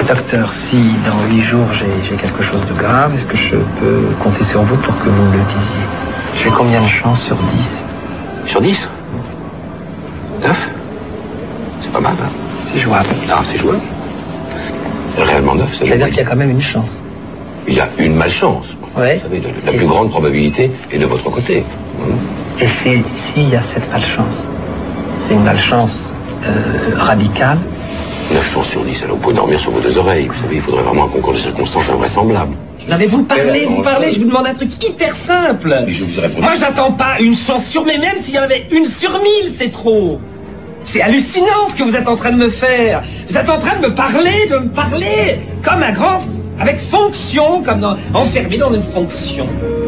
Docteur, si dans 8 jours j'ai quelque chose de grave, est-ce que je peux compter sur vous pour que vous me le disiez? J'ai combien de chances sur 10? Sur 10? 9? C'est pas mal, hein? C'est jouable. Ah, c'est jouable. Réellement 9, c'est C'est-à-dire qu'il y a quand même une chance. Il y a une malchance. Ouais. Vous savez, la plus grande probabilité est de votre côté. Et s'il y a cette malchance, c'est une malchance radicale. 9 chances sur 10, alors vous pouvez dormir sur vos 2 oreilles. Vous savez, il faudrait vraiment un concours de circonstances invraisemblable. Non mais vous parlez, je vous demande un truc hyper simple. Mais je vous ai répondu. Moi j'attends pas une chance sur, mais même s'il y en avait une sur 1000, c'est trop. C'est hallucinant ce que vous êtes en train de me faire. Vous êtes en train de me parler, comme un grand, avec fonction, enfermé dans une fonction.